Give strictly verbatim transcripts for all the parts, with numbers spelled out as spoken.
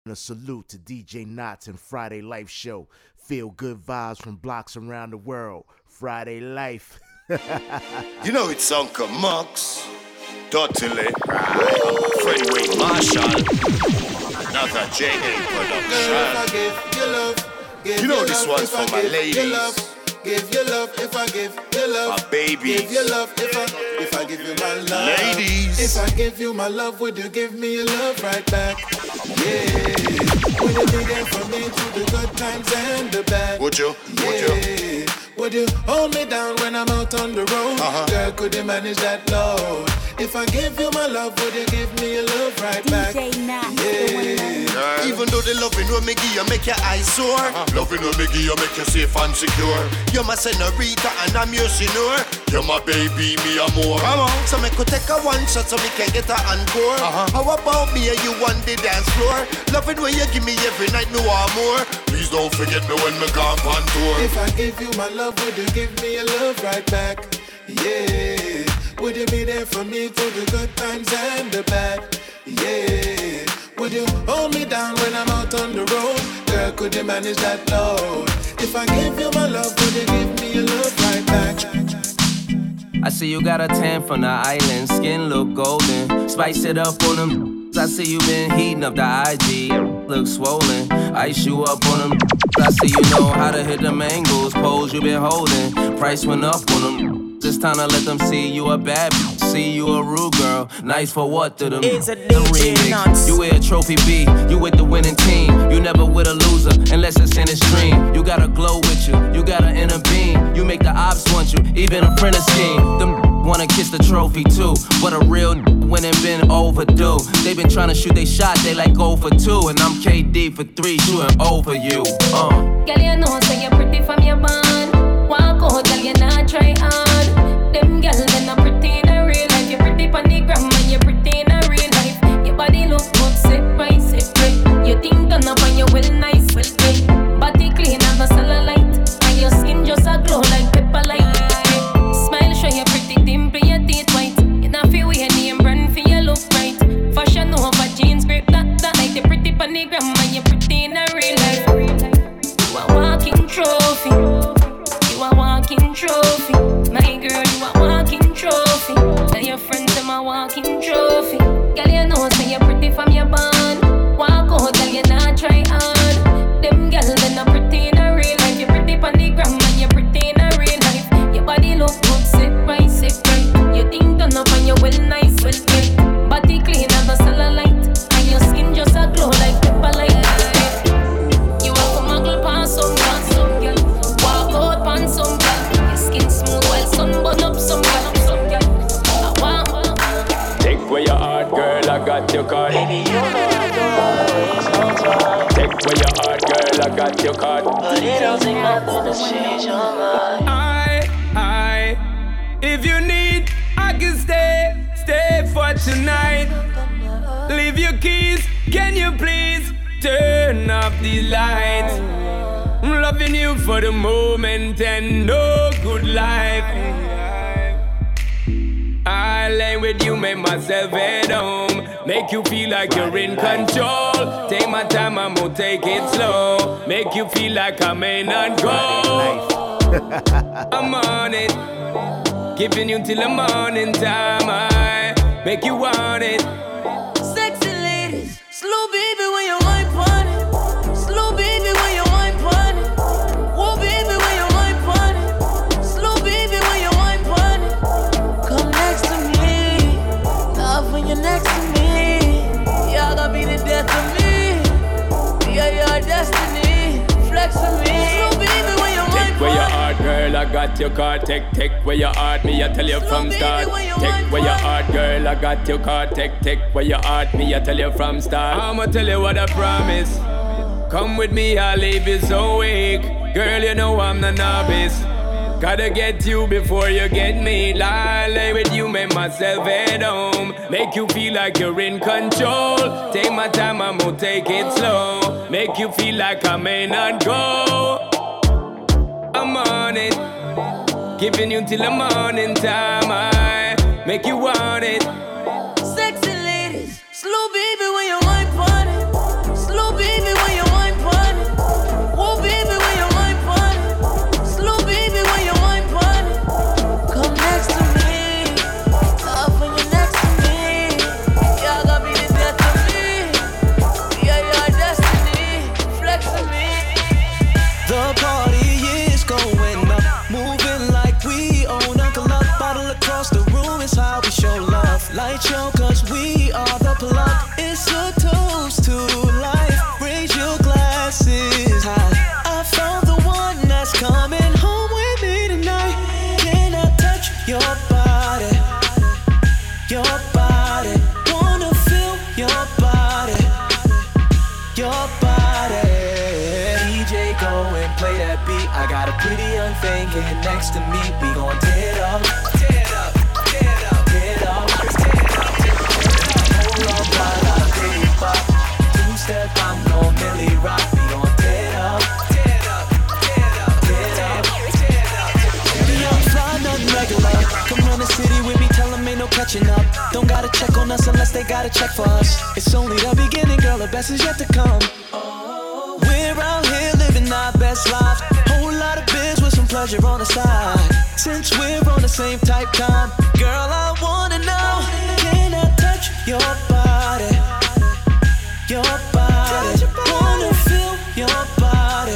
A salute to D J Knots and Friday Life Show. Feel good vibes from blocks around the world. Friday Life. You know it's Uncle Mox, Dottilie, Freeway Marshall, another J A production. You know this one's for my ladies. Give your love if I give your love. My baby. Give your love if I if I give you my love. Ladies. If I give you my love, would you give me your love right back? Yeah. Would you be there for me through the good times and the bad? Would you? Yeah. Would you? Would you hold me down when I'm out on the road? Uh-huh. Girl, could you manage that load? If I give you my love, would you give me your love right back? D J Knots, yeah. Even though the loving will make you make your eyes sore, uh-huh. Loving will make you make you safe and secure. You're my senorita and I'm your senor. You're my baby, me a more. Come on. So me could take a one shot so me can get a encore. Uh-huh. How about me and you on the dance floor? Loving when you give me every night, me want more. Please don't forget me when me gone on tour. If I give you my love, would you give me your love right back? Yeah. Would you be there for me through the good times and the bad? Yeah. Would you hold me down when I'm out on the road? Girl, could you manage that load? If I give you my love, would you give me your love right back? I see you got a tan from the island, skin look golden. Spice it up on them. I see you been heating up the I G, look swollen. Ice you up on them. I see you know how to hit them angles, pose you been holding. Price went up on them. It's time to let them see you a bad bitch, see you a rude girl. Nice for what to them? It's a the D J Knots. You wear a trophy B, you with the winning team. You never with a loser, unless it's in a stream. You got a glow with you, you got an inner beam. You make the ops want you, even a friend scheme. Them wanna kiss the trophy too, but a real when it been overdue. They been trying to shoot they shot, they like go for two. And I'm K D for three, shooting over you. Uh. Girl, you know say you're pretty from your band. Walk out, girl, you not try hard. Them girls, they not pretty in a real life. You're pretty pon the gram and you're pretty in a real life. Your body look good, sit right, sit right. You think turn up and you well nice, well right. Body clean, have no cellulite. And your skin just a glow like pepper light. Smile, show you pretty dimple, your teeth white. You not feel wear name brand for your look right. Fashion over jeans, grip that, that. Like the pretty pon the gram and you're pretty in a real life. You a walking trophy. You a walking trophy. My girl, you a walking trophy. Tell your friends them a walking trophy. Girl, you know say you're pretty from your band. Walk out, girl, you not try hard. Them girls, they not pretty in a real life. You're pretty pon the gram and you're pretty in a real life. Your body look good, sit right, sit right. You think turn up and you well nice, well right. Body clean, have no cellulite. And your skin just a glow like pepper light. You have to muggle past some girl, some girl. Walk out past some girl. Your skin smooth while sun burn up some girl, some girl. I want. Take away your heart, girl, I got your card. Baby, you know I don't waste no time. Take away your heart, girl, I got your card. But it don't take nothing to change your mind. I, I, if you need, I can stay, stay for tonight. Leave your keys, can you please turn off the lights? I'm loving you for the moment and no good life. I lay with you, make myself at home. Make you feel like you're in control. Take my time, I'm gonna take it slow. Make you feel like I may not go. I'm on it, giving you till the morning time. I make you want it. Sexy ladies, slow baby when you wine pon it. Slow baby when you wine pon it. Whoa baby when you wine pon it. Slow baby when you wine pon it. Come next to me, love when you're next to me. Y'all gonna be the death of me. Yeah, your destiny, flex with me. Slow baby when you wine Take where your pon it. heart, girl, I got your card. Take, take where your heart, me, I tell you from baby, start. when you Take wine where your pon it. heart, girl, I got your card. Take, take where your heart, me, I tell you from start. I'ma tell you what I promise. Come with me, I'll leave you so weak. Girl, you know I'm the novice. Gotta get you before you get me. Lie, lay with you, make myself at home. Make you feel like you're in control. Take my time, I'm gonna take it slow. Make you feel like I may not go. I'm on it, giving you till the morning time. I make you want it. Sexy ladies, slow baby when you wine pon it. Slow your body. D J, go and play that beat. I got a pretty young thing here next to me. We gon' tear it up, tear it up, tear it up, tear it up, tear it up, tear it up. Hold up while I baby pop. Two step, I'm gon' Millie rock. We gon' tear it up, tear it up, tear it up, tear it up, tear it up. Baby, I'm fly, nothing regular. Come run the city with me, tell them ain't no catching up. Don't gotta check on us unless they gotta check for us. It's only the beginning, girl, the best is yet to come. We're out here living our best life. Whole lot of biz with some pleasure on the side. Since we're on the same type time, girl, I wanna know, can I touch your body? Your body, wanna feel your body.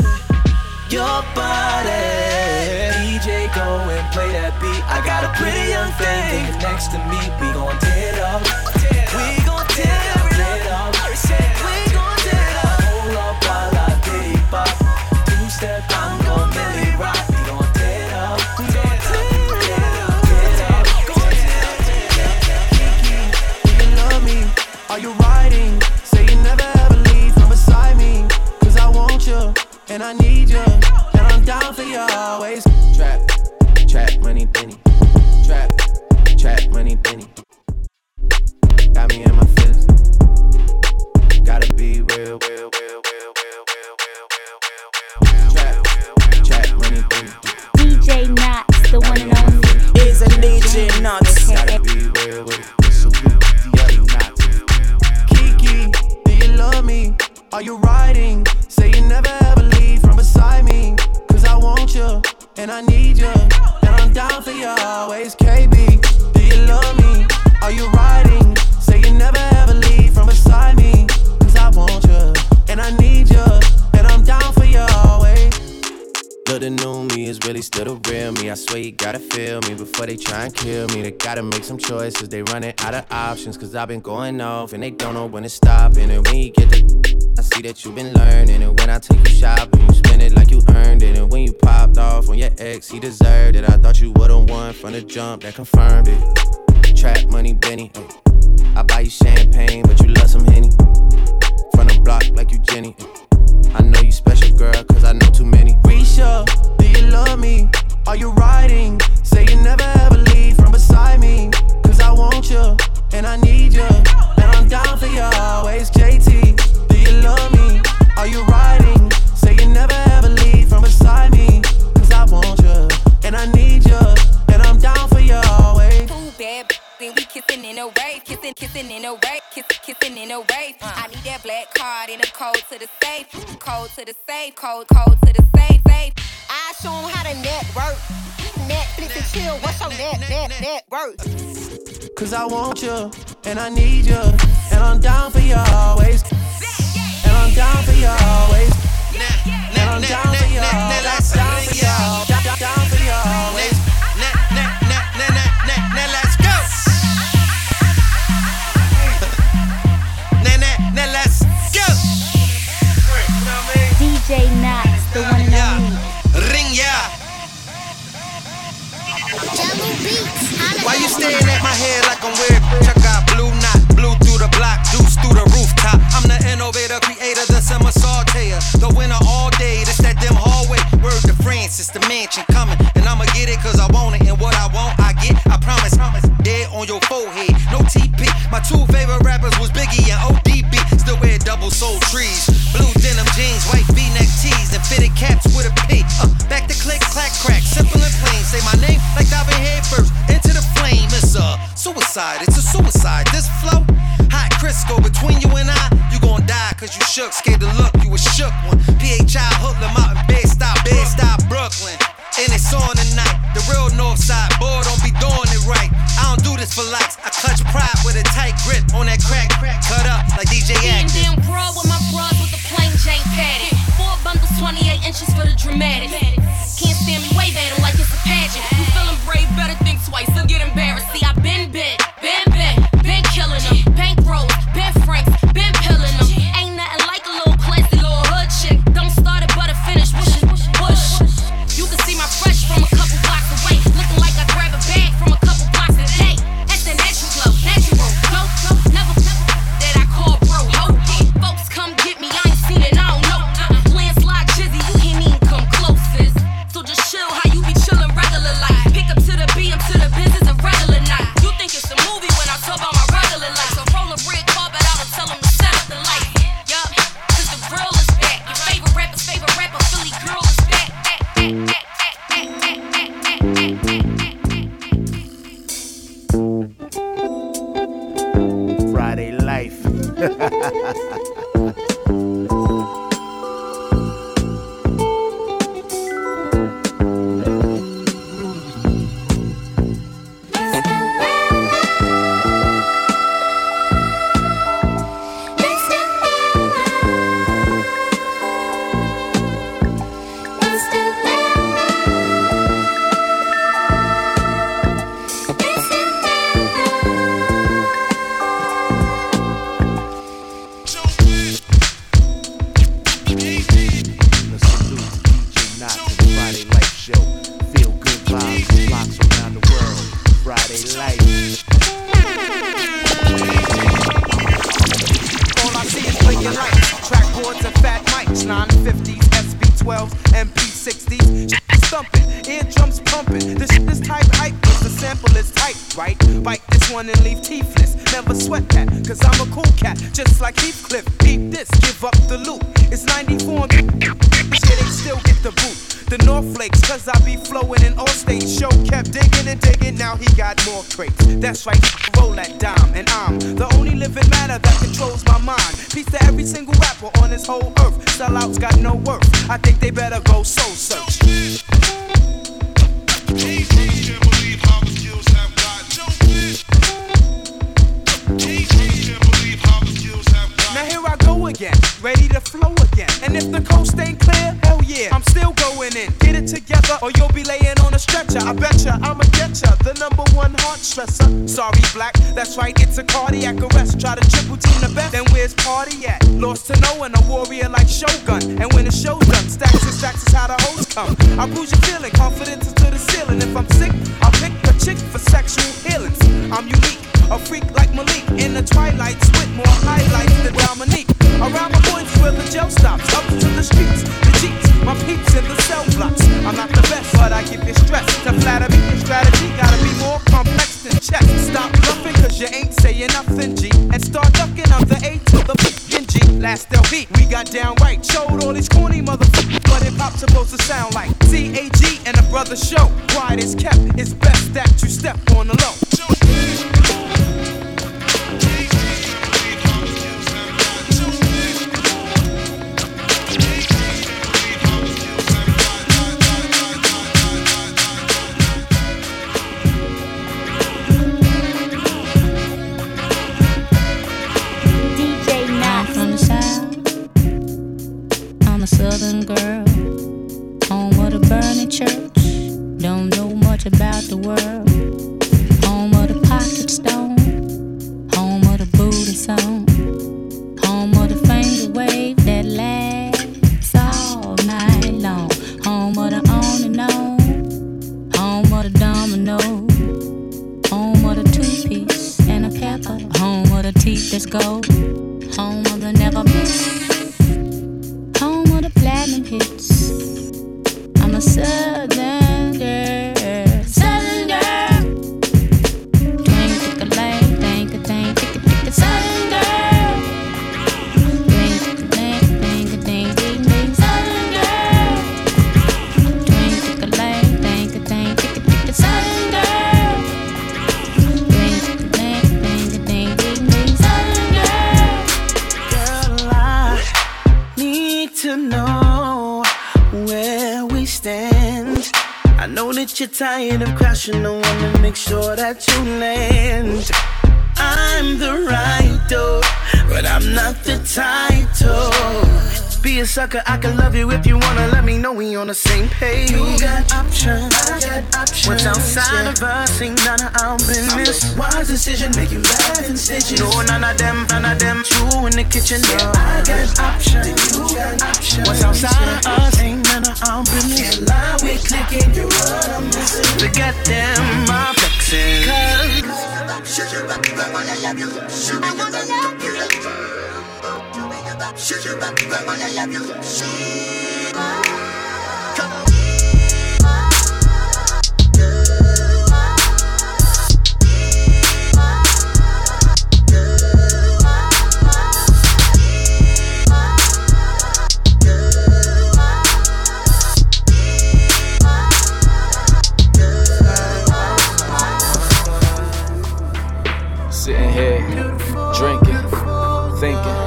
Your body. D J, go and play that beat. I got a pretty young thing next to me. We gon' tear it up. We gon' tear it up. We gon' tear it up. Hold up while I diddy pop. Two step, I'm gon' Millie rock. We gon' tear it up. We gon' tear it up. Tear it up. Gon' tear it up. Kiki, do you love me? Are you riding? Say you never ever leave from beside me. Cause I want you and I need you. And I'm down for you always. Trap, trap, money, penny. Trap, trap, money, penny. Got me in my feelings. Gotta be real, real, real, real, real, real, real, real, real. Trap, trap, money, penny. D J Knots, the one and only. Is a D J Knots. Gotta be real with it. Salute to D J Knots. Kiki, do you love me? Are you riding? Say you never ever leave from beside me. Cause I want you and I need you. And I'm down for you always. K B, do you love me? Are you riding? Say you never ever leave from beside me. Cause I want you and I need you. And I'm down for you always. Look, the new me is really still the real me. I swear you gotta feel me before they try and kill me. They gotta make some choices, they running out of options. Cause I've been going off and they don't know when to stop. And when you get the I see that you've been learning. And when I take you shopping, you spend it like you earned it. And when you popped off on your ex, he deserved it. I thought you would've won from the jump, that confirmed it. Trap money, Benny. I buy you champagne, but you love some Henny. From the block like you Jenny. I know you special, girl, cause I know too many. Risha, do you love me? Are you riding? Say you never ever leave from beside me. Cause I want you, and I need you. And I'm down for you always. J T, do you love me? Are you riding? Say you never ever leave from beside me. Cause I want you, and I need you. And I'm down for you always. Too bad, then we kissing in a rave. Kissing, kissing in a rave. Kissing, kissing in a rave. I need that black card and a code to the safe. Code to the safe. Code, code to the safe. Safe. I show 'em how to network. Netflix and chill. What's your net, net, net worth? Cause I want you, and I need you. And I'm down for you always. And I'm down for you always. And I'm down for you always. Down for you always. Down for you always. Now let's go. Now let's go. D J Knots, the one and only. Ring ya. Why you staring at my head like I'm weird? Check out blue knot, blue through the block, deuce through the rooftop. I'm the innovator, creator, the summer sauteer, the winner all day. This that dim hallway. Word to Francis, the mansion coming, and I'ma get it 'cause I want it, and what I want I get. I promise, promise. Dead on your forehead, no T P. My two favorite rappers was Biggie and O D B. Still wear double soul trees, blue denim jeans, white V-neck tees, and fitted caps with a P. Uh, back to click, clack, crack, simple and plain. Say my name like I've been head first into the flame. It's a suicide, it's a suicide. This flow, hot Crisco between you and I. You gon' die 'cause you shook, scared to look, you a shook one. P H I hoodlum out in Bed-Stuy, Bed-Stuy, Brooklyn. And it's on tonight, the real north side, boy, don't be doing it right. I don't do this for likes, I clutch pride with a tight grip on that crack, cut up like D J Atkins. Damn bro with my bras with the plain Jane padded. Four bundles, twenty-eight inches for the dramatic. Can't stand me, wave at it like it's a pageant. You feeling brave, better think twice, or get embarrassed. See, I been bit, been bit, been killing them. Bank rolls, been franks, been pilling them. Ain't nothing like a little classy little hood chick. That's right, roll that dime, and I'm the only living matter that controls my mind. Peace to every single rapper on this whole earth. Sellouts got no worth. I think they better go soul search. Now here I go again, ready to flow again. And if the coast ain't clear, hell yeah, I'm still going in. Get it together or you'll be laying on a stretcher. I betcha I'ma get ya, the number one heart stressor. Sorry black, that's right, it's a cardiac arrest. Try to triple team the best, then where's party at? Lost to no one, a warrior like Shogun. And when the show's done, stacks and stacks is how the hoes come. I bruise your feeling, confidence is to the ceiling. If I'm sick, I'll pick a chick for sexual healings. I'm unique, a freak like Malik. In the twilights with more highlights than Dominique. Around my boys where the jail stops. Up to the streets, the jeeps, my peeps in the cell blocks. I'm not the best, but I give you stress. To flatter me, your strategy gotta be more complex than chess. Stop bluffing cause you ain't saying nothing, G. And start ducking up the A to the fucking G. Last L P, we got down right. Showed all these corny motherfuckers what hip hop's supposed to sound like. C A G and a brother show. Quiet is kept, it's best that you step on the low. Southern girl, home of the burning church. Don't know much about the world. Home of the pocket stone, home of the Buddha song, home of the finger wave that lasts all night long. Home of the on and on, home of the domino, home of the two-piece and a pepper, home of the teeth that's gold, home of the never miss. Platinum hits. I'm a southern girl, southern girl. Twink, tick a lane, think a tank, tick a tick a southern girl. Twink, tick a lane, think a tank, ding ding, southern girl. Twink, tick a lane, think a tank, tick a tick a southern girl. Twink, tick a lane, think a tank, ding ding, southern girl. Girl, I need to know where we stand. I know that you're tired of crashing. I wanna make sure that you land. I'm the right door, but I'm not the title. Be a sucker, I can love you if you wanna. Let me know we on the same page. You got options, I got options. What's outside yeah. of us ain't none of our business. I'm the wise decision, make you laugh and stitches. No, none of them, none of them. You in the kitchen, yeah. No. I got options, you got options. What's outside yeah. of us ain't none of our business. Can't lie, we clicking, you're what I'm missing. Forget them, I'm flexing. Cause I wanna love you, I wanna love you. Shut your back, I wanna love you. Come on. Sitting here, drinking, thinking.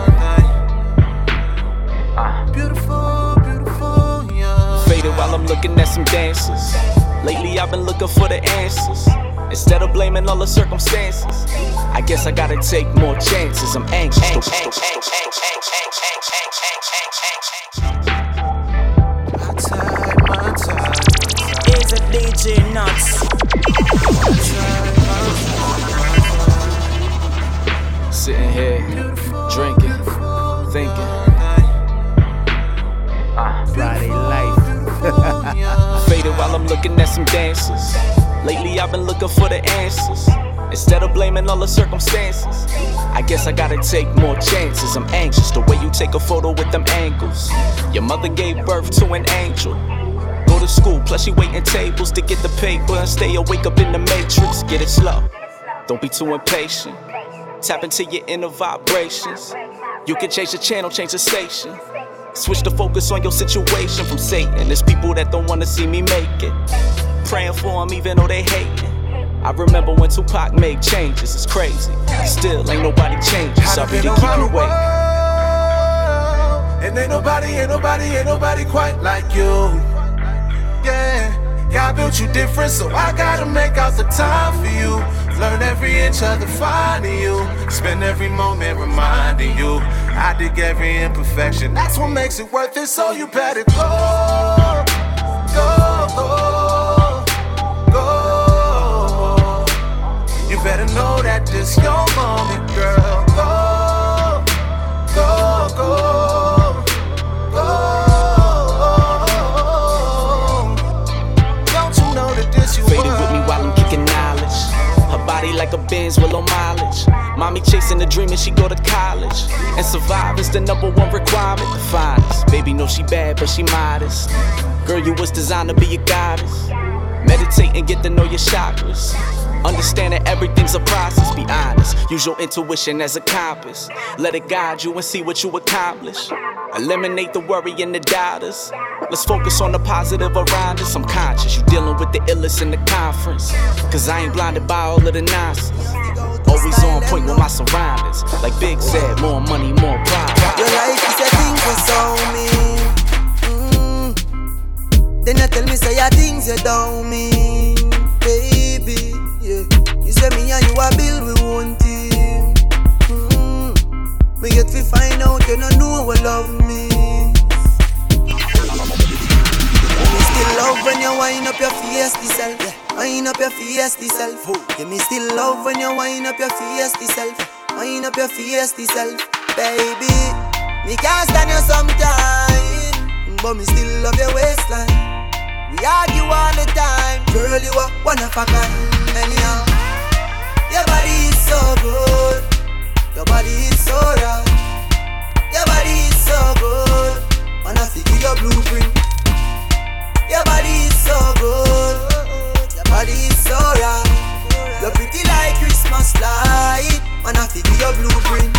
Beautiful, beautiful, yeah. Faded while I'm looking at some dancers. Lately I've been looking for the answers. Instead of blaming all the circumstances, I guess I gotta take more chances. I'm anxious. My time, my time. It's a D J Nuts. Sitting here, drinking, thinking. Uh, Friday life. Faded while I'm looking at some dancers. Lately I've been looking for the answers. Instead of blaming all the circumstances, I guess I gotta take more chances. I'm anxious, the way you take a photo with them angles. Your mother gave birth to an angel. Go to school, plus she waiting tables to get the paper and stay awake up in the matrix. Get it slow, don't be too impatient. Tap into your inner vibrations. You can change the channel, change the station. Switch the focus on your situation from Satan. There's people that don't wanna see me make it. Praying for them even though they hating. I remember when Tupac made changes, it's crazy. Still ain't nobody changing, sorry to keep you waiting. And ain't nobody, ain't nobody, ain't nobody quite like you. Yeah, God built you different, so I gotta make out the time for you. Learn every inch of the finding you. Spend every moment reminding you I dig every imperfection. That's what makes it worth it, so you better go, go, go, go. You better know that this your moment, girl. Go, go, go, go. Don't you know that this you Faded with me while I'm kicking knowledge. Her body like a Benz with low mileage. Mommy chasing the dream and she go to college. And survive is the number one requirement. The finest. Baby know she bad but she modest. Girl, you was designed to be a goddess. Meditate and get to know your chakras. Understand that everything's a process, be honest. Use your intuition as a compass. Let it guide you and see what you accomplish. Eliminate the worry and the doubters. Let's focus on the positive around us. I'm conscious, you dealing with the illest in the conference. Cause I ain't blinded by all of the nonsense. Always on point with my surroundings. Like Big said, more money, more pride. Your life is a thing for so me. Mm. Then you tell me say your things you don't mean, baby. Yeah. You say me and you a build with one team. Mm. Me get to find out you don't know what love means. Me still love when you wind up your fiesty self. Yeah. Wind up your fiesty self. Yeah, me still love when you wind up your fiesty self. Wind up your fiesty self, baby. Me can't stand you sometime, but me still love your waistline. We argue all the time, girl, you are one of a kind. Anyhow, your body is so good, your body is so right, your body is so good. Man, I see your blueprint. Your body is so good, your body is so right. You're pretty like Christmas light. Man, I see your blueprint.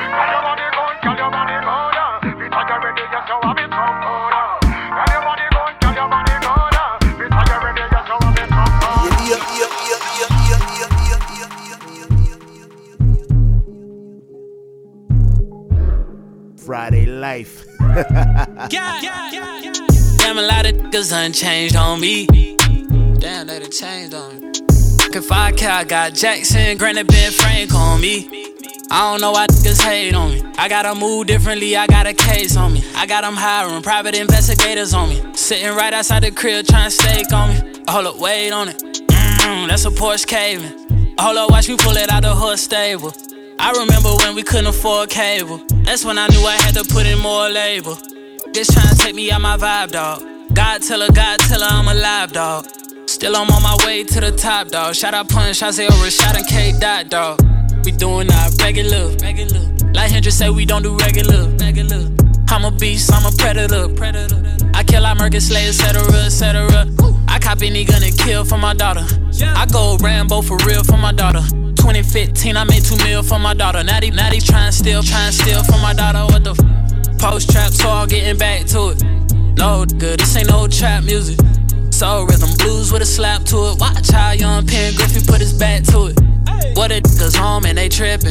Friday life. yeah, yeah, yeah, yeah. Damn, a lot of niggas unchanged on me. Damn, they done changed on me. If I care, I got Jackson, Granite, Ben Frank on me. I don't know why niggas hate on me. I gotta move differently, I got a case on me. I got them hiring private investigators on me. Sitting right outside the crib trying to stake on me. Hold up, wait on it. Mm, that's a Porsche caving. Hold up, watch me pull it out the hood stable. I remember when we couldn't afford cable. That's when I knew I had to put in more labor. Just trying to take me out my vibe, dog. God tell her, God tell her I'm alive, dog. Still I'm on my way to the top, dog. Shout out Punch, I say over Rashad and K Dot, dog. We doing our regular, regular. Like Hendrix say we don't do regular, regular. I'm a beast, I'm a predator, predator. I kill, I murder, slay, et cetera, et cetera. I cop any gun and kill for my daughter. I go Rambo for real for my daughter. twenty fifteen, I made two mil for my daughter. Now they, now they trying to steal, trying to steal from my daughter. What the f? Post trap, so I'm getting back to it. No, good, this ain't no trap music. Soul rhythm, blues with a slap to it. Watch how young Pen Griffey put his back to it. What a niggas home and they trippin'.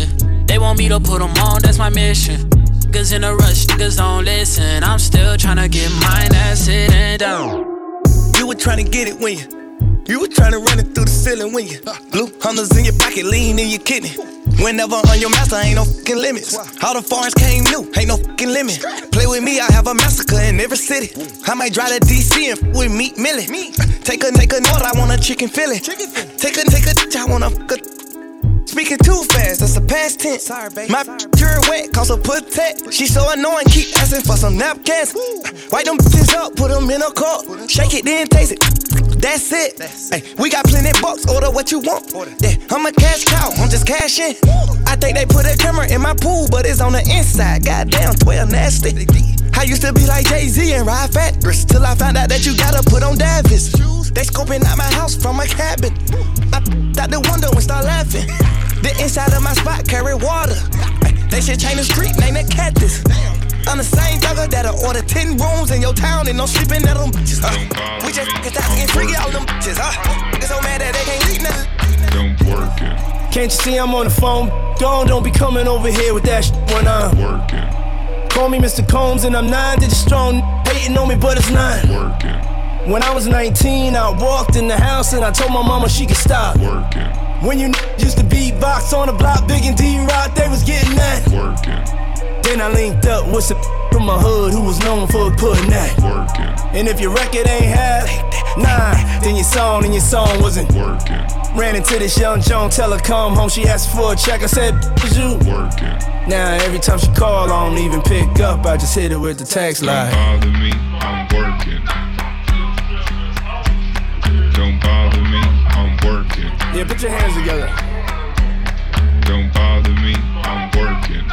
They want me to put them on, that's my mission. Niggas in a rush, niggas don't listen. I'm still tryna get mine, that's sitting down. You were tryna get it when you You were tryna run it through the ceiling when you Blue hunters in your pocket, lean in your kidney. Whenever on your master, ain't no fucking limits. All the foreigns came new, ain't no fucking limit. Play with me, I have a massacre in every city. I might drive to D C and f with Meat Millie. Take a, take a note, I want a chicken fillet. Take a, take a, I wanna fuck a. Speaking too fast, that's a past tense. Sorry, baby. My turn wet, cause her protect. She so annoying, keep asking for some napkins. Wipe them bitches up, put them in a cup. Shake it, then taste it. That's it. Ay, we got plenty bucks, order what you want. Yeah, I'm a cash cow, I'm just cashing. I think they put a camera in my pool, but it's on the inside. Goddamn, twelve nasty. I used to be like Jay-Z and ride fat bricks till I found out that you gotta put on Davis. They scoping out my house from a cabin. I out the window and start laughing. The inside of my spot carry water. They should change the street, name it Cactus. I'm the same dogger that'll order ten rooms in your town and no sleeping at them bitches. Uh, we just fucking stop getting freaky all them bitches. Uh, niggas so mad that they can't eat nothing. Don't work it. Can't you see I'm on the phone? Don't, don't be coming over here with that shit when I'm working. Call me Mister Combs and I'm nine digits strong. Hating on me, but it's nine. Working. When I was nineteen, I walked in the house and I told my mama she could stop. Working. When you used to beatbox on the block, Big and D-Rock, they was getting that. Working. Then I linked up with some from my hood who was known for putting that. Working. And if your record ain't half, nah, then your song and your song wasn't. Working. Ran into this young Joan, tell her come home, she asked for a check, I said, was you? Working. Now every time she call, I don't even pick up, I just hit her with the text line. Don't bother me, I'm working. Don't bother me, I'm working. Yeah, put your hands together. Don't bother me, I'm working.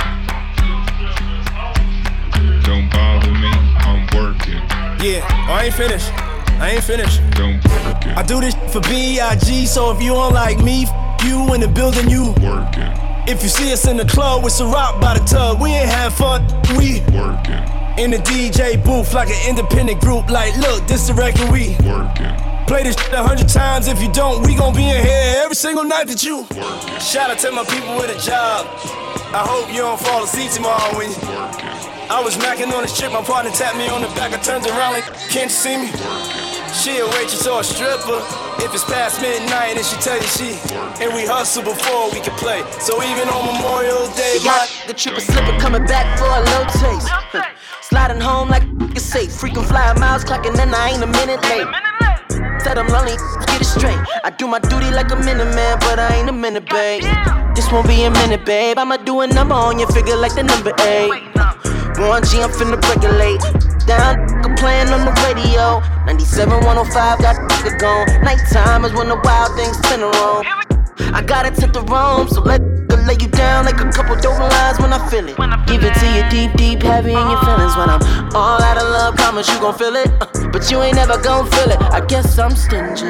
Don't bother me, I'm working. Yeah, oh, I ain't finished. I ain't finished. Don't work it. I do this for B I G, so if you don't like me, f you in the building, you working. If you see us in the club with Ciroc by the tub, we ain't have fun, we working. In the D J booth like an independent group, like look, this the record we working. Play this shit a hundred times, if you don't, we gon' be in here every single night that you working. Shout out to my people with a job. I hope you don't fall asleep tomorrow when you working. I was macking on this chick, my partner tapped me on the back, I turned around like, can't you see me? She a waitress or a stripper. If it's past midnight and she tell you she and we hustle before we can play. So even on Memorial Day, got the triple slipper coming back for a low taste. Sliding home like it's safe. Freaking flying miles clocking and I ain't a minute late. Said I'm lonely, get it straight. I do my duty like a minute man, but I ain't a minute, babe. This won't be a minute, babe. I'ma do a number on your figure like the number eight. one G, I'm finna regulate. Down, I'm playing on the radio. ninety-seven, one oh five, got the gone. Nighttime is when the wild things spin around. I got it to the roam, so let lay you down like a couple dope lines when I feel it. Give it to you deep, deep, heavy in your feelings. When I'm all out of love, promise you gon' feel it. Uh, but you ain't never gon' feel it. I guess I'm stingy.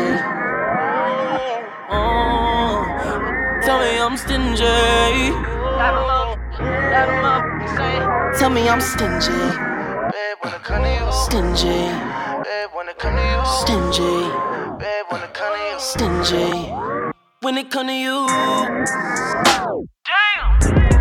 Oh, tell me I'm stingy. Tell me I'm stingy. Stingy. Stingy. Stingy. When it come to you. Damn.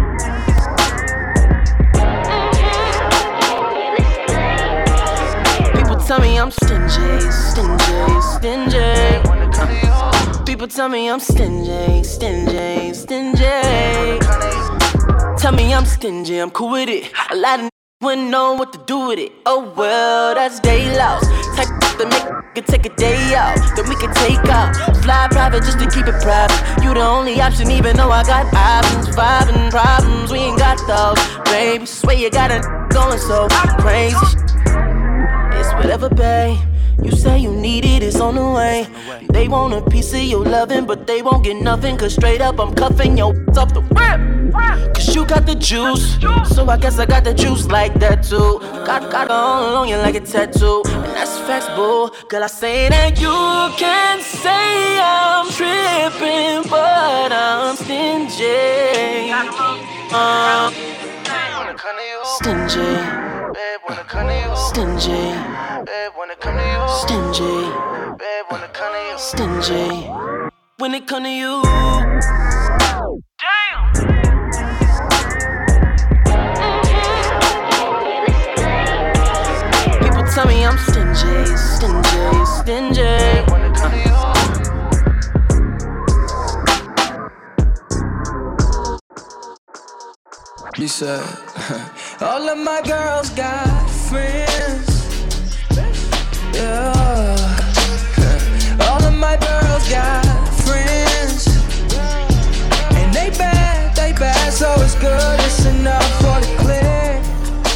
People tell me I'm stingy, stingy, stingy. People tell me I'm stingy, stingy, stingy. Tell me I'm stingy, I'm cool with it. A lot of wouldn't know what to do with it. Oh well, that's day loss. Type to make it take a day out, then we can take out. Fly private just to keep it private. You the only option, even though I got options. Vibing problems, we ain't got those. Baby, swear you got it going so crazy. It's whatever, babe. You say you need it, it's on the way. They want a piece of your loving, but they won't get nothing. Cause straight up, I'm cuffing your off the whip. Cause you got the juice, so I guess I got the juice like that too. Got, got all on you like a tattoo, and that's facts, boo. Girl, I say that you can say I'm tripping, but I'm stingy. Uh, stingy. Stingy. Stingy. Stingy. When it come to you. Damn. said, all of my girls got friends. Yeah. All of my girls got friends. And they bad, they bad, so it's good, it's enough for the clique.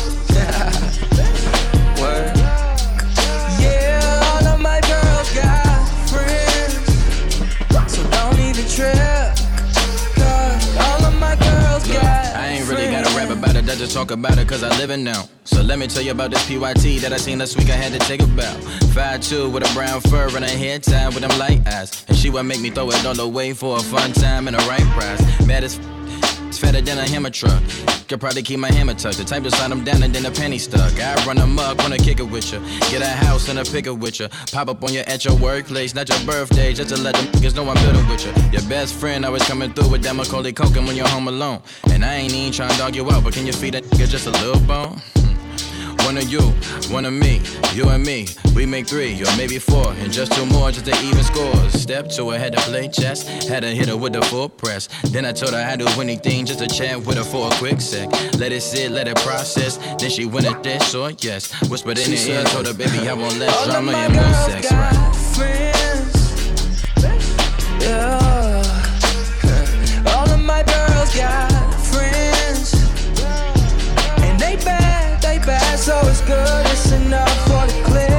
Word. Yeah, all of my girls got friends. So don't even trip, cause all of my girls Look, got I ain't really gotta rap about it, I just talk about it cause I live it now. So let me tell you about this P Y T that I seen last week I had to take a bow. five two with a brown fur and a hair tie with them light eyes. And she would make me throw it all away for a fun time and a right prize. Mad as f- it's fatter than a hammer truck. Could probably keep my hammer tucked. The type to slide them down and then a penny stuck. I run amok, wanna kick it with ya. Get a house and a pick it with ya. Pop up on you at your workplace, not your birthday, just to let them niggas know I'm building with ya. Your best friend always coming through with that Macaulay Culkin when you're home alone. And I ain't even trying to dog you out, but can you feed that nigga just a little bone? One of you, one of me, you and me. We make three or maybe four, and just two more just to even scores. Step two, I had to play chess, had to hit her with the full press. Then I told her I'd do anything just to chat with her for a quick sec. Let it sit, let it process. Then she went at this or yes. Whispered in her ear, told her baby I want less drama and more sex. Right? Friends. Yeah. All of my girls got friends. And they bad, they bad, so it's good, it's enough for the clique.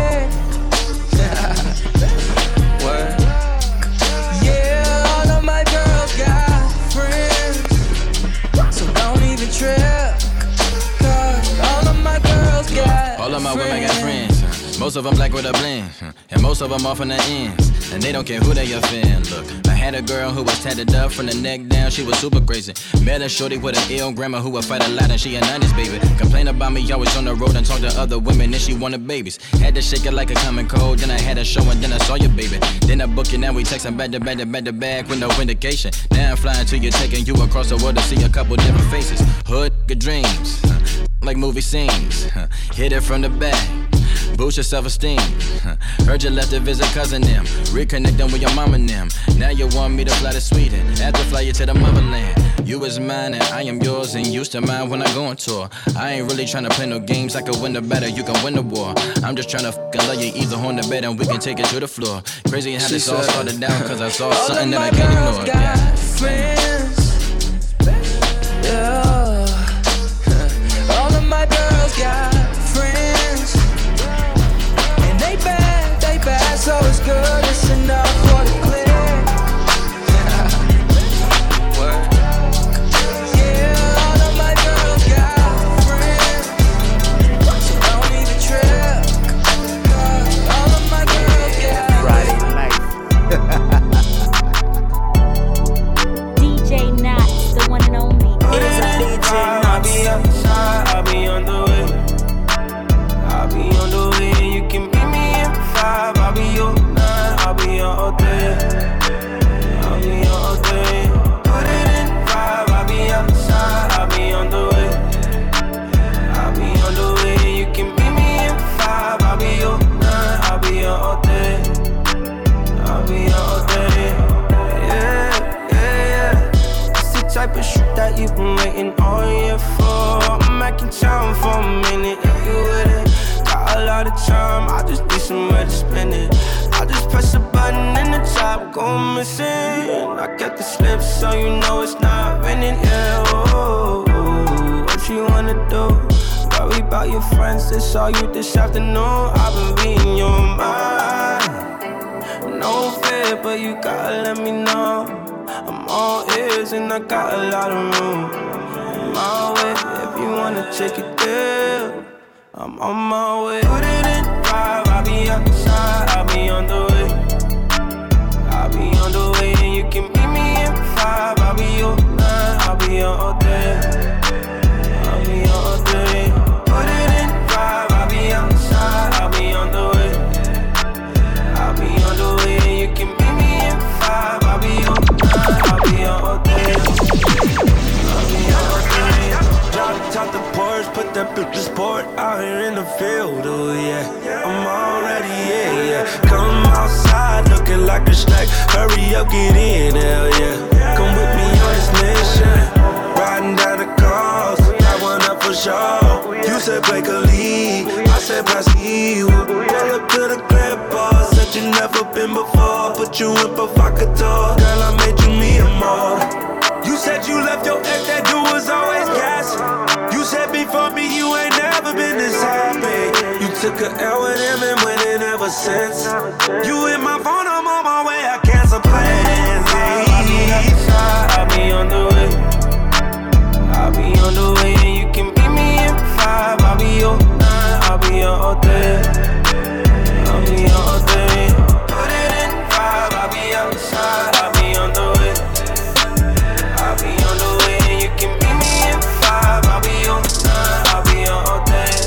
Word. Yeah, all of my girls got friends. So don't even trip, cause all of my girls got All of my women got friends. Most of them black with a blend, and most of them off on the ends. And they don't care who they offend. Look, I had a girl who was tatted up from the neck down, she was super crazy. Met a shorty with an ill grandma who would fight a lot and she a nineties baby. Complain about me, always on the road and talk to other women and she wanted babies. Had to shake it like a common cold, then I had a show and then I saw your baby. Then I book you, now we texting back to back to back to back with no indication. Now I'm flying to you, taking you across the world to see a couple different faces. Hood, good dreams, like movie scenes. Hit it from the back. Boost your self-esteem. Heard you left to visit cousin them. Reconnecting with your mom and them. Now you want me to fly to Sweden. Have to fly you to the motherland. You is mine and I am yours, and used to mine when I go on tour. I ain't really trying to play no games. I can win the battle, you can win the war. I'm just trying to fucking love you either on the bed and we can take it to the floor. Crazy how this all started down cause I saw something that I can't ignore. Yeah. Friends. Yeah. All of my girls got friends. And they bad, they bad, so it's good, it's enough for the clique. Word. Yeah, all of my girls got friends. So don't even trip, cause all of my girls got Friday night. D J Knots, the one and only. It's a D J I'll be outside, I'll be on the way. I'll be on the way, and you can meet me at five. I'll be your nine, I'll be your all day. I'll be your all day. Put it in five, I'll be outside, I'll be on the way. I'll be on the way, and you can meet me at five. I'll be your nine, I'll be your all day. I'll be your all day. Yeah, yeah, yeah. It's the type of shit that you've been waiting all year for. I'm making time for a minute, if you with it. Got a lot of time, I just need somewhere to spend it. I just press a button and the top go missing. I got the slip so you know it's not raining. Yeah, oh, oh, oh, what you wanna do? Worry about your friends, they saw you this afternoon. I've been reading your mind. No fear, but you gotta let me know. I'm all ears and I got a lot of room. I'm my way, if you wanna take it there. I'm on my way. Put it in five, I'll be outside, I'll be on the way. I'll be on the way, and you can meet me in five. I'll be your nine, I'll be your all day. I'll be your all day. Put it in five, I'll be outside, I'll be on the way. I'll be on the way, and you can meet me in five. I'll be your nine, I'll be your all day. I'll be your all day. Drop top the porch, put that bitch sport out here in the field, oh yeah. I'm already, yeah, yeah. Come outside looking like a snack. Hurry up, get in, hell yeah. Come with me on this mission. Riding down the coast, got show. You said break a lead, I said pass me. Pull up to the crib, boss. Said you never been before. Put you in provocateur. Girl, I made you me a more. You said you left your ex, that dude was always gas. You said before me, you ain't never been this happy. You took a L with him and went in ever since. You hit my phone, I'm on my way, I cancel plans. I'll be on the way. I'll be on the way and you can meet me in five. I'll be on nine, I'll be on all day. I'll be on all day. Put it in five, I'll be outside. I'll be on the way. I'll be on the way and you can meet me in five. I'll be on nine, I'll be on all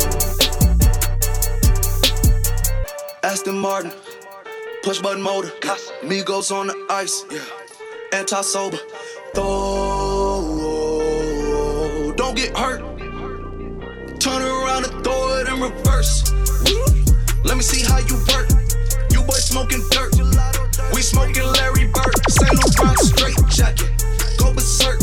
day. Aston Martin, push button motor, Migos on the ice, anti-sober, throw, don't get hurt, turn around and throw it in reverse, let me see how you work, you boys smoking dirt, we smoking Larry Bird, Saint Laurent straight jacket, go berserk,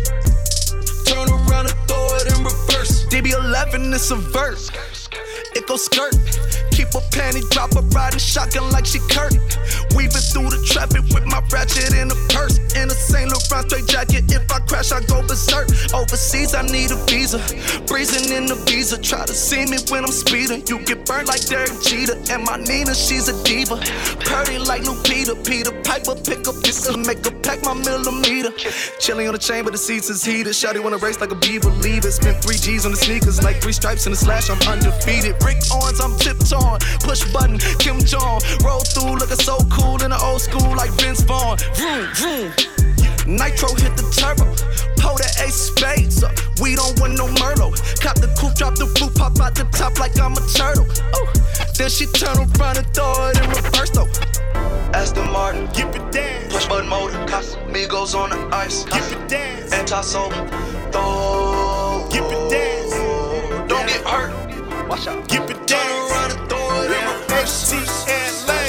turn around and throw it in reverse, D B eleven is a verse, it go skirt, keep a panty dropper riding shotgun like she Kurt. Weaving through the traffic with my ratchet in a purse. In a Saint Laurent straight jacket, if I crash, I go berserk. Overseas, I need a visa. Breezing in the visa, try to see me when I'm speeding. You get burnt like Derek Jeter. And my Nina, she's a diva. Purdy like Lupita. Peter Piper, pick up this and make her pack my millimeter. Chilling on the chain, but the seats is heated. Shawty wanna race like a beaver. Leave it. Spent three G's on the sneakers, like three stripes in the slash. I'm undefeated. Rick Owens, I'm tiptoeing. Push button, Kim Jong. Roll through, looking so cool in the old school like Vince Vaughn. Vroom, vroom. Nitro hit the turbo. Pull the ace spades up. We don't want no Merlot. Cop the coupe, drop the roof, pop out the top like I'm a turtle. Ooh. Then she turn around and throw it in reverse though. Aston Martin, give it dance. Push button motor, Migos on the ice, give it dance. Anti-sober, throw, give it dance. Don't get hurt. Watch out. Give it dance. Turn around and throw it in reverse. T L A.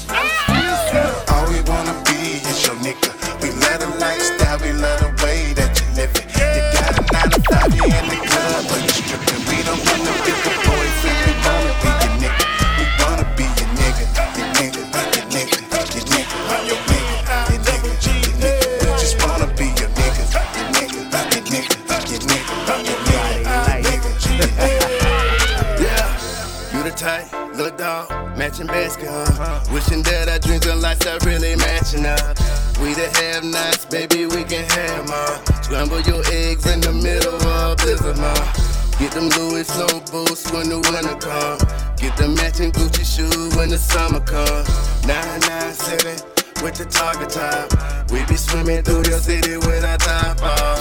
All we wanna be is your nigga. We love the lifestyle, we love the way that you live it. You got a nine to five, you in the club, but you stripping. We don't wanna be the boyfriend, we wanna be your nigga. We wanna be your nigga, your nigga, your nigga, your nigga, your nigga, your nigga, your nigga. We just wanna be your nigga, your nigga, your nigga, your nigga, your nigga, your nigga. Yeah, you the type, little dog, matching basket, huh? Wishing that our dreams and lights are really matching up. We the have-nots, baby, we can have more. Scramble your eggs in the middle of blizzard, ma. Get them Louis snow boots when the winter come. Get the matching Gucci shoes when the summer comes. nine nine seven with the target top. We be swimming through your city with our top off.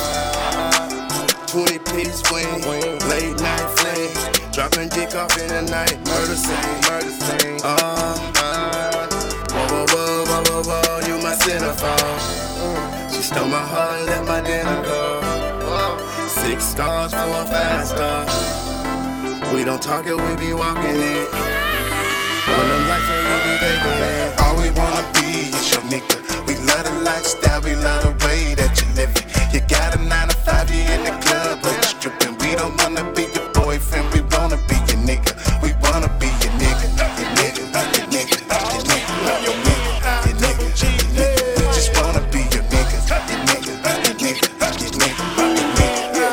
twenty piece swing, late night fling. Dropping dick off in the night, murder scene, murder scene. Uh, uh, whoa, whoa, whoa, whoa, whoa, whoa, you my centerfold. She stole my heart and let my dinner go. Six stars for a five star. We don't talk it, we be walking it. When them lights are we be taking it. All we wanna be is your nigga. We love the lifestyle, we love the way that you live it. You got a nine to five, you in the club, but you stripping. We don't wanna be your boyfriend, we wanna be your nigga. We wanna be your nigga, your nigga, your nigga, your nigga, your nigga, your nigga, your nigga. We just wanna be your nigga, your nigga, your nigga, your nigga, your nigga, your nigga.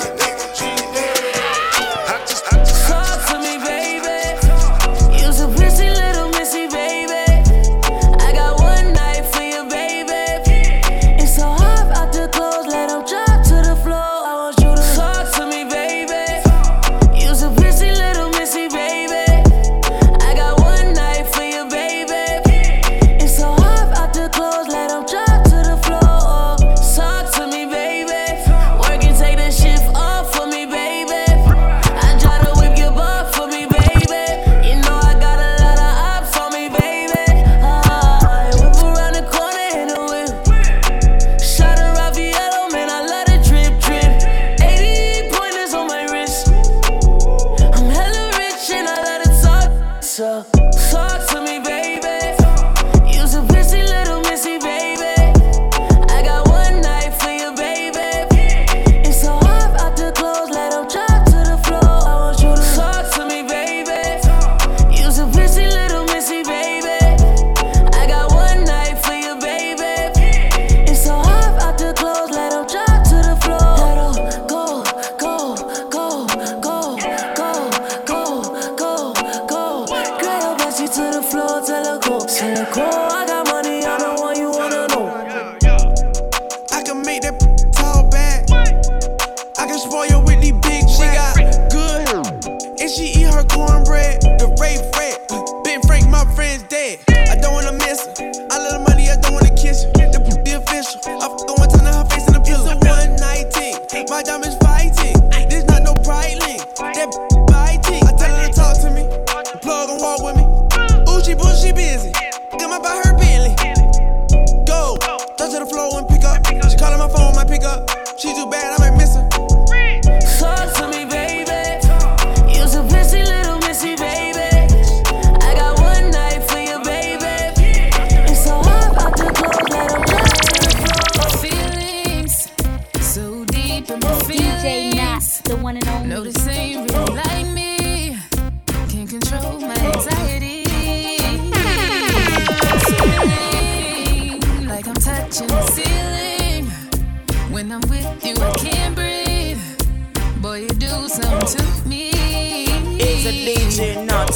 Talk to me, baby. You's a pretty little missy, baby. I got one night for you, baby. It's so hard out the clothes, let them drop to the floor. I want you to talk to me, baby. You's a pretty her cornbread, the Ray Fred. Ben Frank, my friend's dead. I don't wanna miss her. I love the money, I don't wanna kiss her. The p- the official. I f one time to her face in the pillow. It's a one nineteen. My diamonds fighting. There's not no pride link. That p- biting. I tell her to talk to me. Plug and walk with me. Ooh, she bull, she busy. Get my by her Bentley. Go. Touch to the floor and pick up. She calling my phone, my pick up. She too bad, I might miss her. Talk to me, baby. You so pissy, little missy, baby. I got one night for you, baby. It's so hard about to close that I'm just feelings so deep in my feelings. D J Knots, the one and only. No, this ain't really like me. Can't control my anxiety. Feeling like I'm touching the ceiling. When I'm with you, I can't breathe. Boy, you do something to me. It's a D J Knots.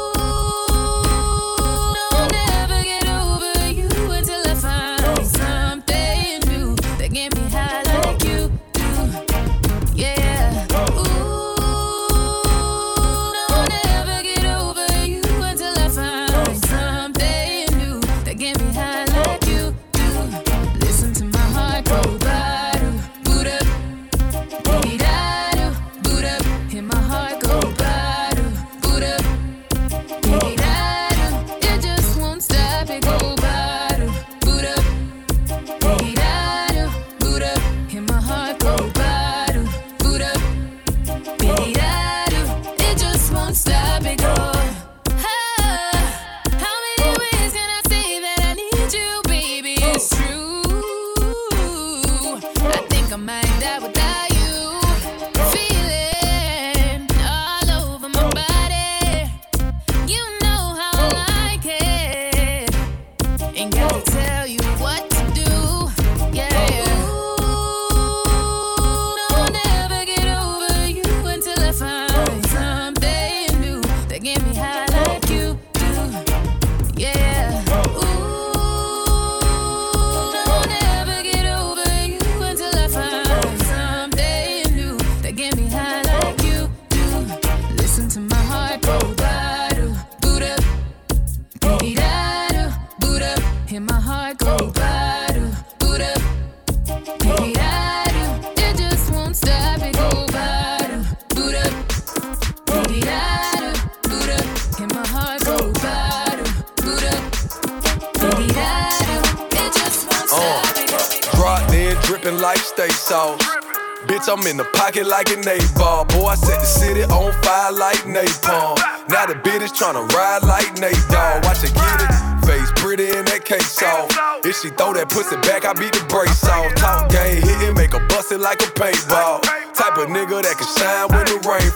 I'll never get over you until I find something new that get me high like you do. Yeah. Ooh, I'll never get over you until I find something new that get me high like you do. Listen to my heart go bottom, boot up, beat out, boot up, hit my heart go bottom, boot up, beat out, it just won't stop, it go bottom, boot up, beat out, boot up, hit my heart go bottom, boot up, beat out, it just won't stop, it go. Ah, how many ways can I say that I need you, baby? It's true. I think I might die without you. Feeling all over my body. You know how I like it. Ain't gotta tell you what to do. Yeah. Ooh, I'll never get over you until I find something new that get me high like you do. Yeah. Ooh, I'll never get over you until I find something new that get me high like you do. Listen to my heart go bottom, boot up, beat out, boot up, hit my heart go bottom, boot up, beat out, it just won't stop, it go bottom, boot up, beat out, boot up, hit my heart go bottom, boot up, beat out, it just won't stop, it go. Dropped in, dripping like steak sauce. Bitch, I'm in the pocket like an eight ball. Boy, I set the city on fire like napalm. Now the bitch is tryna ride like Nate Dogg. Watch her get it, face pretty in that cake sauce. If she throw that pussy back, I beat the brakes off. Talk game, hit it, make her bust it like a paintball. Type of nigga that can shine when the rain.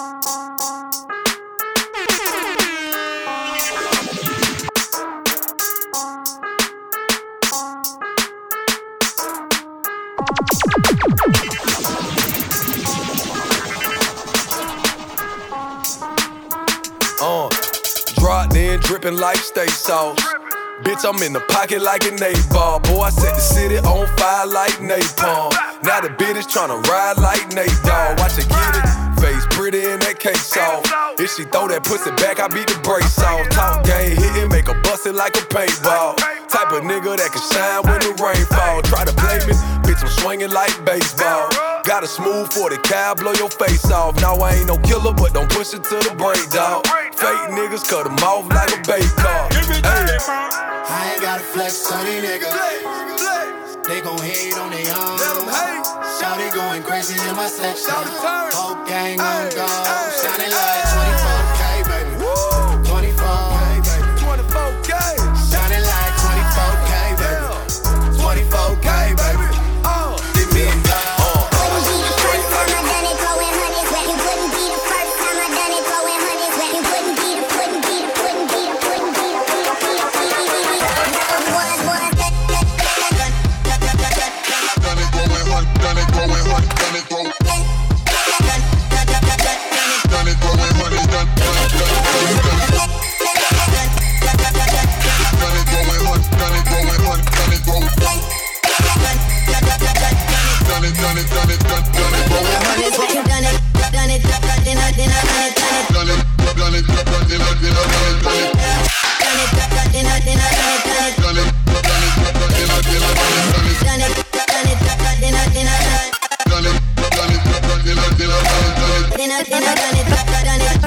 Uh, dropped in, dripping like steak sauce. Bitch, I'm in the pocket like an eight ball. Boy, I set the city on fire like napalm. Now the bitch is tryna ride like Nate Dogg. Watch her get it, face pretty in that cake sauce. If she throw that pussy back, I beat the brakes off. Talk game, hit it, make her bust it like a paintball. Type of nigga that can shine when the rain fall. Try to play me, bitch, I'm swinging like baseball. Got a smooth forty cal, blow your face off. Now I ain't no killer, but don't push it to the break, dawg. Fake niggas cut them off like a bait car. Hey. I ain't gotta flex on these niggas. They gon' hate on their own. Shawty going crazy in my section. Whole gang on go. Shining like twenty-four K, baby. twenty-four K, baby. twenty-four K. Shining like twenty-four K, baby. twenty-four K, baby. Oh, give me a dog.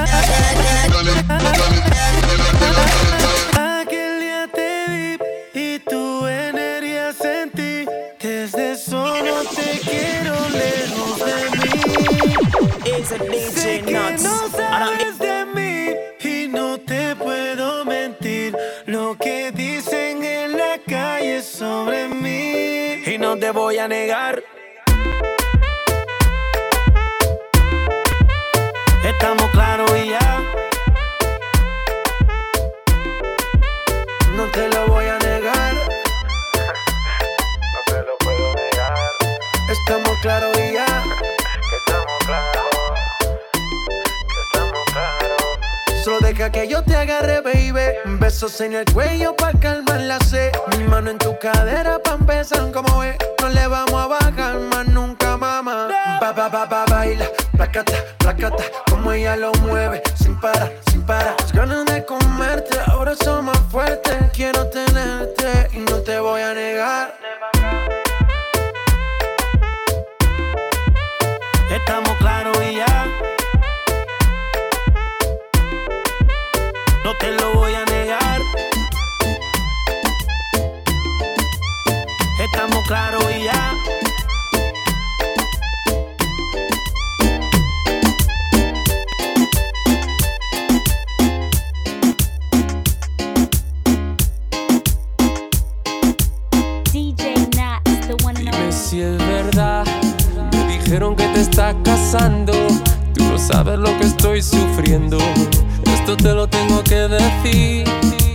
Aquel día te vi y tu energía sentí. Desde eso no te quiero lejos de mí. Sé que no sabes de mí y no te puedo mentir. Lo que dicen en la calle sobre mí y no te voy a negar. Estamos claros y ya. No te lo voy a negar. No te lo puedo negar. Estamos claros y ya. Que estamos claros. Que estamos claros. Solo deja que yo te agarre, baby. Besos en el cuello pa' calmar la sed. Mi mano en tu cadera pa' empezar como es. No le vamos a bajar más nunca, mamá. Ba, ba, ba, ba, baila. Placata, placata. Como ella lo mueve. Sin parar, sin parar. Las ganas de comerte ahora son más fuertes. Quiero tenerte y no te voy a negar. Estamos claros y ya. No te lo voy a negar. Estamos claros y ya. D J Nats, the one and Dime only. si es verdad. Me dijeron que te está casando. Tú no sabes lo que estoy sufriendo. Esto te lo tengo que decir.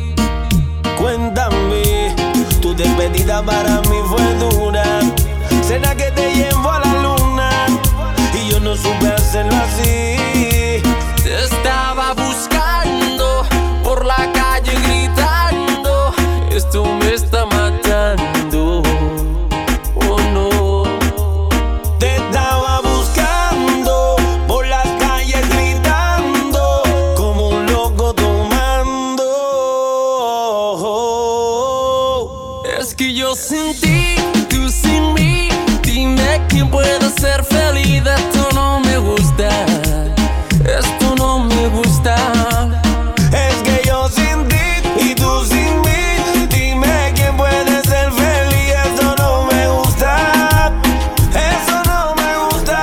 Cuéntame, tu despedida para mí fue dura. Cena que te llevo a la luna y yo no supe hacerlo así. Te estaba buscando por la calle gritando. Esto me está matando. Oh no. Te estaba buscando por las calles gritando como un loco tomando. Es que yo sin ti, tú sin mí. Dime quién puede ser feliz. Esto no me gusta. Esto no me gusta. Es que yo sin ti y tú sin mí. Dime quién puede ser feliz. Eso no me gusta. Eso no me gusta.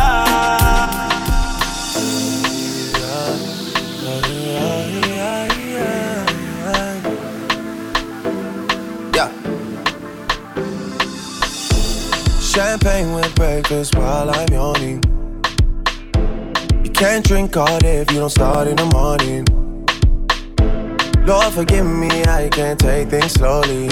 Yeah. Champagne with breakfast while I'm yawning. You can't drink all day if you don't start in the morning. Lord forgive me, I can't take things slowly.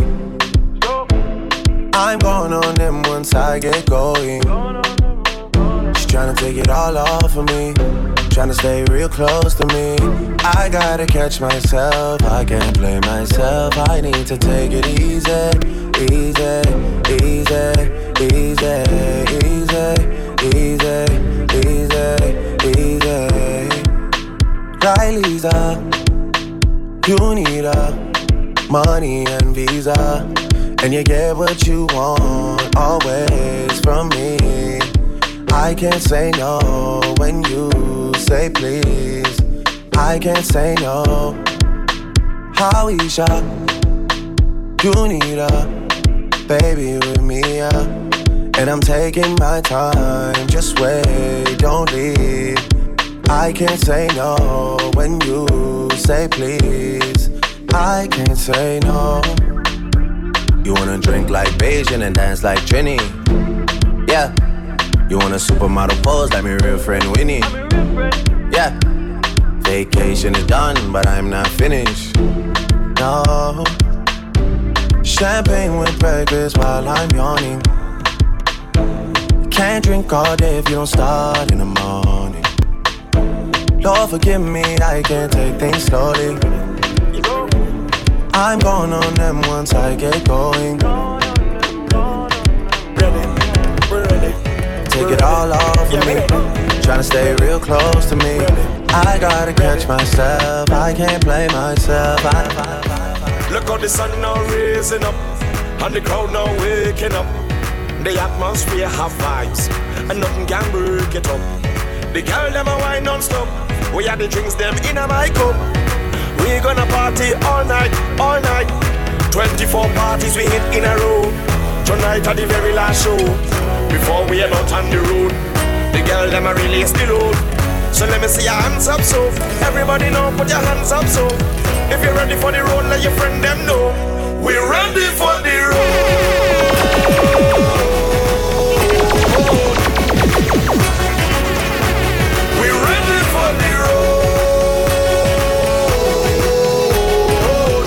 I'm going on them once I get going. She's tryna take it all off of me, tryna stay real close to me. I gotta catch myself, I can't blame myself. I need to take it easy, easy, easy, easy, easy, easy, easy, easy. Riley's up, you need a money and visa, and you get what you want always from me. I can't say no when you say please. I can't say no. Howeisha, you need a baby with me, yeah. And I'm taking my time, just wait, don't leave. I can't say no when you say please. I can't say no. You wanna drink like Beijing and dance like Trini? Yeah. You want a supermodel pose like my real friend Winnie? Yeah. Vacation is done, but I'm not finished. No. Champagne with breakfast while I'm yawning. Can't drink all day if you don't start in the morning. Lord forgive me, I can't take things slowly. I'm going on them once I get going. Take it all off of me, tryna stay real close to me. I gotta catch myself, I can't blame myself. I, I, I. Look how the sun now raising up, and the crowd now waking up. The atmosphere have vibes, and nothing can break it up. The girl them a wine non-stop, We are the drinks them in a my cup. We gonna party all night, all night. twenty-four parties we hit in a row. Tonight at the very last show. Before we head out on the road, the girl them a release the load. So let me see your hands up so. Everybody know, put your hands up so. If you're ready for the road, let your friend them know. We're ready for the road. We're ready for the road.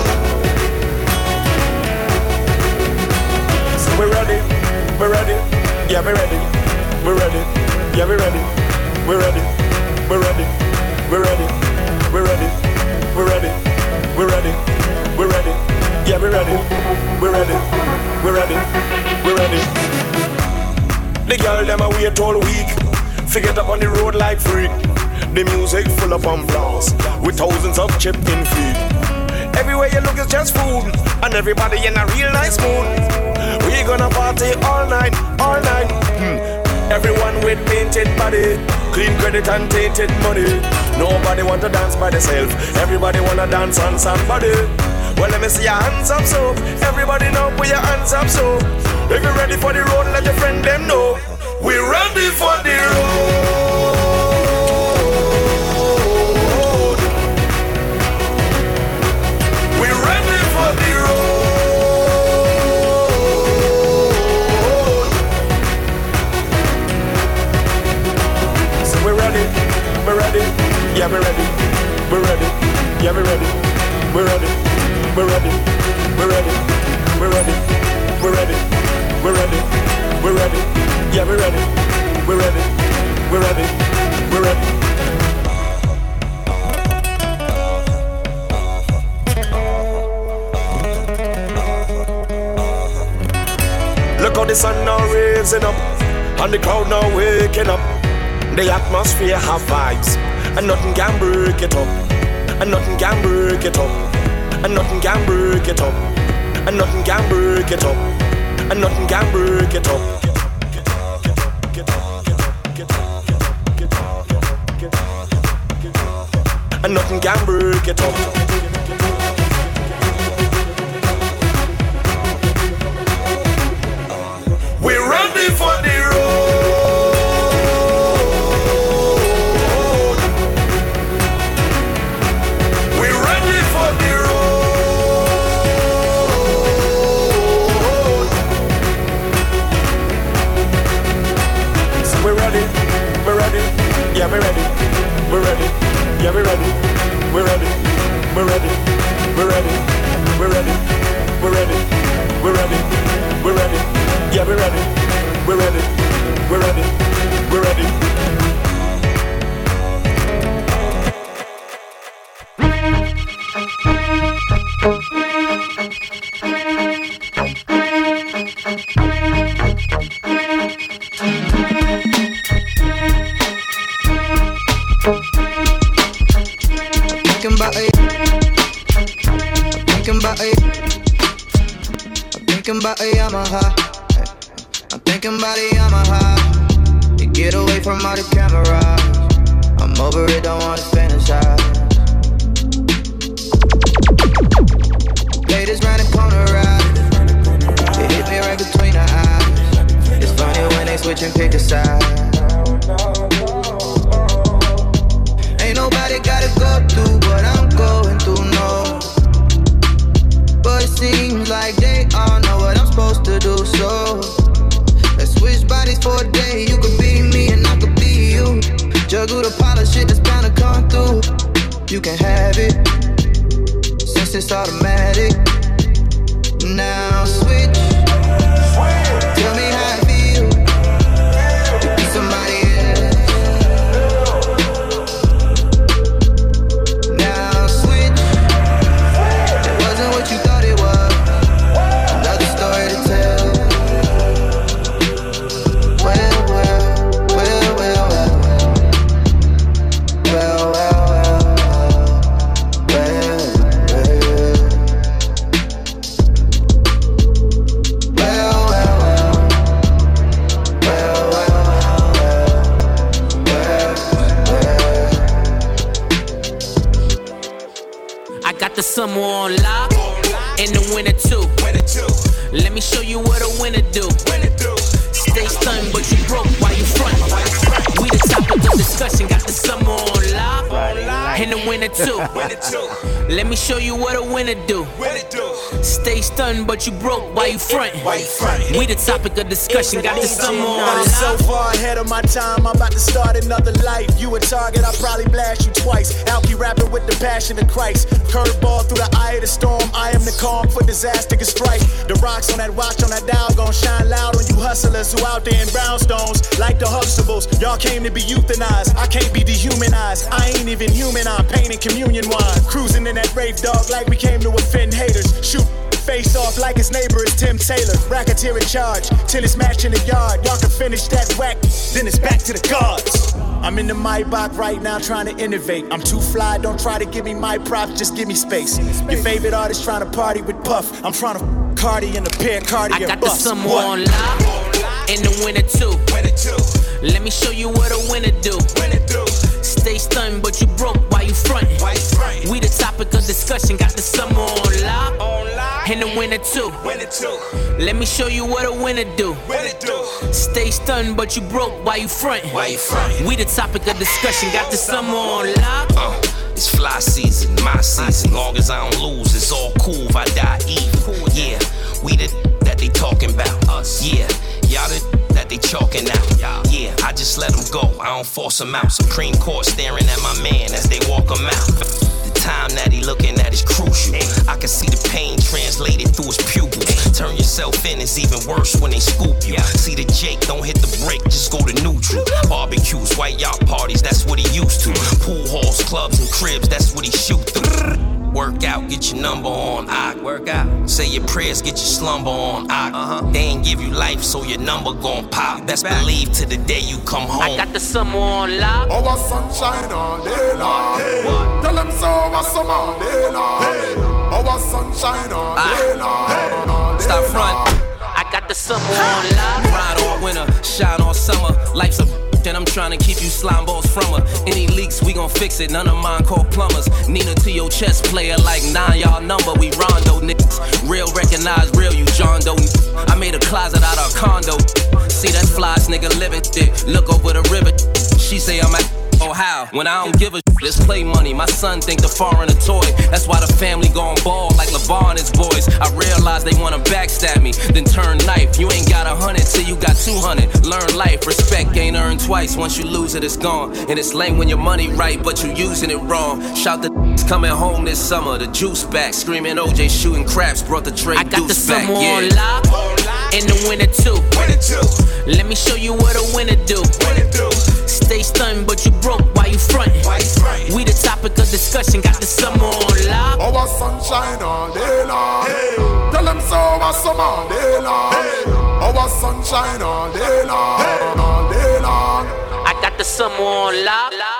So we're ready, we're ready, yeah we're ready, we're ready, yeah we're ready, we're ready, we're ready, we're ready, we're ready, we're ready, we're ready, we're ready, yeah we're ready, we're ready, we're ready, we're ready. The girl them a wait all week. Get up on the road like freak. The music full of on blast with thousands of chipped in feet. Everywhere you look is just food, and everybody in a real nice mood. We gonna party all night, all night. hmm. Everyone with painted body, clean credit and tainted money. Nobody want to dance by themselves. Everybody wanna dance on somebody. Well, let me see your hands up so. Everybody know, put your hands up so. If you're ready for the road, let your friend them know. We're ready for the road. We're ready for the road. So we're ready, we're ready, yeah we're ready, we're ready, yeah we're ready, we're ready, we're ready, we're ready, we're ready, we're ready, we're ready, we're ready. Yeah, we're ready, we're ready, we're ready, we're ready. Look how the sun now raising up, and the crowd now waking up. The atmosphere have vibes, and nothing can break it up. And nothing can break it up. And nothing can break it up. And nothing can break it up. And nothing can break it up. And nothing can break it up. We're ready for the road. We're ready for the road. So we're ready, we're ready, yeah we're ready, we're ready. Yeah, we're ready, we're ready, we're ready, we're ready, we're ready, we're ready, we're ready, we're ready, yeah, we're ready, we're ready, we're ready, we're ready. Thinking about a Yamaha, I'm thinking about a Yamaha. To get away from all the cameras, I'm over it, don't wanna fantasize. Ladies round the corner ride, it hit me right between the eyes. It's funny when they switch and pick a side. Ain't nobody gotta go through what I'm going through, no. But it seems like they all know what I'm supposed to do, so let's switch bodies for a day. You could be me and I could be you. Juggle the pile of shit that's bound to come through. You can have it, since it's automatic. Now switch, tell me how it feels to be somebody else. Now switch, it wasn't what you thought it was. Another story to tell. Well, well, well, well, well. Well, well, well, well, well. the summer on lock, in the winter too. Let me show you what a winner do. Stay stunned, but you broke while you front. We the topic of discussion, got the summer on lock, in the winter too. Let me show you what a winner do. Stay stunned, but you broke while you front. We the topic of discussion, got the summer on lock. I'm so far ahead of my time, I'm about to start another life. You a target, I'll probably blast you twice. Alky rapping with the passion of Christ. Curveball through the eye of the storm. I am the calm for disaster can strike. The rocks on that watch on that dial gon' shine loud on you hustlers who out there in brownstones like the Huxtables. Y'all came to be euthanized, I can't be dehumanized. I ain't even human, I'm painting communion wine. Cruising in that rave dog like we came to offend haters. Shoot face off like his neighbor is Tim Taylor. Racketeer in charge till it's matched in the yard. Y'all can finish that whack, then it's back to the guards. I'm in the Maybach right now trying to innovate. I'm too fly, don't try to give me my props, just give me space. Your favorite artist trying to party with Puff. I'm trying to f- Cardi in the pair, Cardi I got the bus. summer What? on lock, in the winter too. Let me show you what a winner do. Stay stunned, but you broke while you front. We the topic of discussion, got the summer on lock, in the winter too. Let me show you what a winner do. Stay stunned, but you broke while you front. We the topic of discussion, got the summer on lock. Uh, it's fly season, my season. Long as I don't lose, it's all cool if I die evil. Yeah, we the that they talking about. Us. Yeah, y'all the that they chalking out. Yeah, I just let them go, I don't force them out. Supreme Court staring at my man as they walk him out. The time that he looking at is crucial. I can see the pain translated through his pupils. Turn yourself in, it's even worse when they scoop you. See the Jake, don't hit the brake, just go to neutral. Barbecues, white yacht parties, that's what he used to. Pool halls, clubs, and cribs, that's what he shoot through. Work out, get your number on, I work out. Say your prayers, get your slumber on, I uh-huh. They ain't give you life, so your number gon' pop. Best believe to the day you come home. I got the summer on lock. Our sunshine all day long. Hey. Tell them so, our summer all day long. Hey. Our sunshine all day long. Hey. All day Stop front. I got the summer on lock. Ride all winter, shine all summer. Life's a and I'm trying to keep you slime balls from her. Any leaks, we gon' fix it. None of mine called plumbers. Nina to your chest player like nine, y'all number. We rondo niggas. Real recognize real, you John Doe. I made a closet out of a condo. See that flies nigga living shit. Look over the river. She say I'm at oh how? When I don't give a shit, it's play money. My son think the foreign a toy. That's why the family gon' ball like LeVar and his boys. I realize they wanna backstab me, then turn knife. You ain't got a hundred till you got two hundred. Learn life, respect ain't earned twice. Once you lose it, it's gone. And it's lame when your money right, but you using it wrong. Shout the coming home this summer. The juice back, screaming O J shooting craps. Brought the Drake I got deuce the back. summer Yeah. on lock, in the winter too. Let me show you what a winner do. Stay stunned, but you broke while you front. We the topic of discussion, got the summer on lock. Our sunshine all day long. Hey. Tell them so, our summer all day long. Hey. Our sunshine all day long. Hey. All day long. I got the summer on lock.